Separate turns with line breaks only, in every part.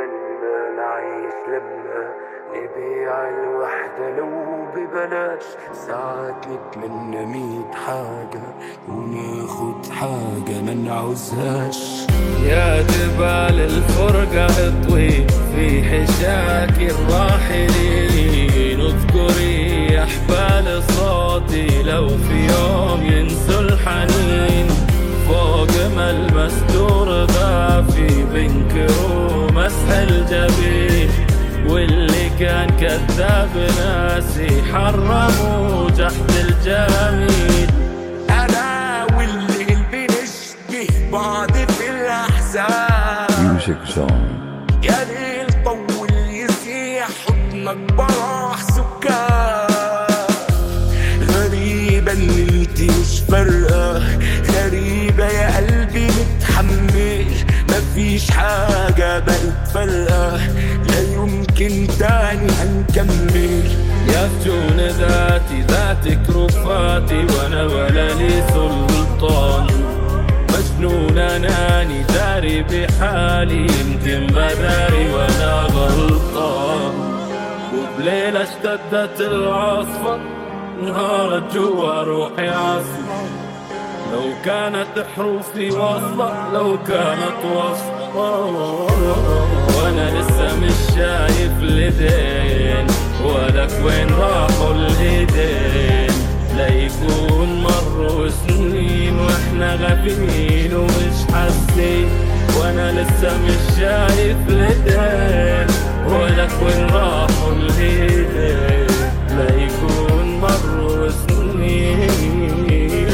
بدنا نعيش لما نبيع الوحدة لو ببلاش. ساعات نتمنى 100 حاجة وناخد حاجة ما نعوزهاش.
يا جبال الفرقة اطوي في حشاك الراحلين، اذكري يا حبال صوتي لو في يوم ينسوا الحنين. فوق ما المستور غافي بنكروا مسح الجبين، واللي كان كذاب ناسي حرموا جحد الجميل.
أنا والليل بنشبه بعض في الأحزان، يا ليل طول يسيح حضنك براح سكان. غريبة ان انتي مش فارقة، غريبة يا قلبي متحمل، مفيش حاجة بقت فارقة، لا يمكن تاني هنكمل.
يفتون ذاتي ذاتك رفاتي وانا ولا لي سلطان، مجنون اناني داري بحالي يمكن بداري وانا غلطان. وبليلة اشتدت العاصفة انهارت جوا روحي عاصفة، لو كانت حروفي واصلة لو كانت وصفة. وانا لسه مش شايف اليدين ولك وين راحوا الايدين. لا يكون مروا سنين واحنا غافلين ومش حاسين، وانا لسه مش شايف اليدين ولك وين راحوا الايدين. لا يكون مروا سنين.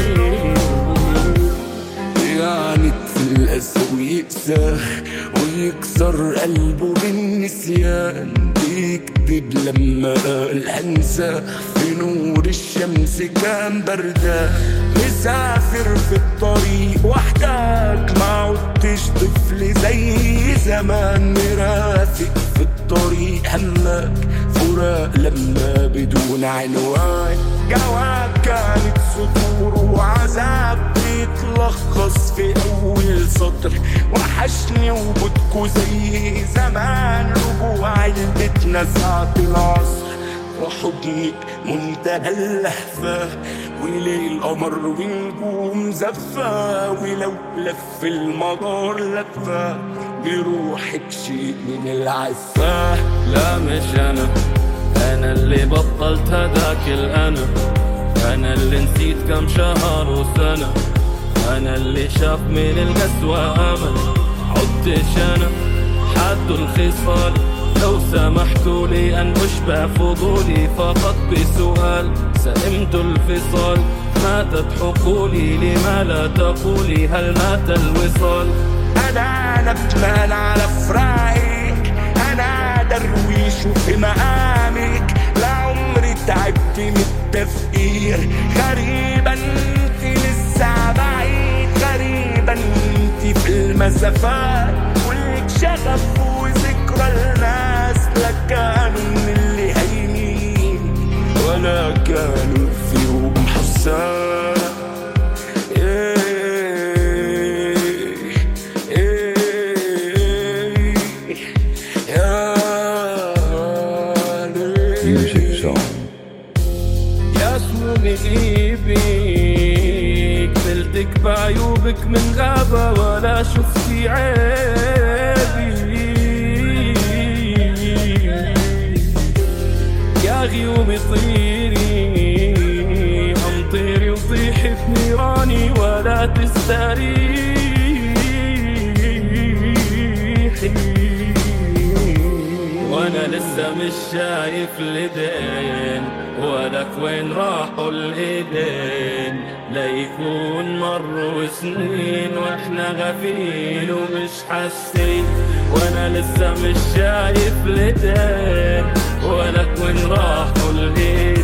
يعني في الأسى ويقسى ويكسر قلبه بالنسيان، بيكذب لما قال هنسى في نور الشمس كان بردان. مسافر في الطريق وحدك ما عدتش طفل زي زمان، مرافق في الطريق همك فراق لما بدون عنوان. جواك كانت سطور وعذاب بيتلخص في أول سطر، وحشني وبدكو زي زمان، رجوع لبيتنا ساعة العصر، وحضنك منتهى اللهفة، وليل قمر ونجوم زفة، ولو لف المدار لفة بروحك شيء من العفة.
لا مش أنا اللي بطلت هداك الأنا، أنا اللي نسيت كم شهر وسنة، أنا اللي شاف من القسوة أمل. عدتش أنا حد الخصال، لو سمحتوا لي أن أشبع فضولي فقط بسؤال. سئمت الفصال ماتت حقولي، لما لا تقولي هل مات الوصال؟
أنا ندمان على فراقك، أنا درويش في مقامك، لعمري تعبت من التفكير. غريبة انت لسه بعيد، غريبة انت في المسافات، كلك شغف وذكرى الناس، لا كانوا من اللي هايمين ولا كانوا في يوم حسان.
يا سمومي بيك قبلتك بعيوبك من غابة ولا شفتي عيبي. يا غيومي طيري امطيري وطيحي في نيراني ولا تستريحي. وانا لسه مش شايف اليدين ولك وين راحوا الايدين. لا يكون مروا سنين واحنا غافلين ومش حاسين، وانا لسه مش شايف اليدين ولك وين راحوا الايدين.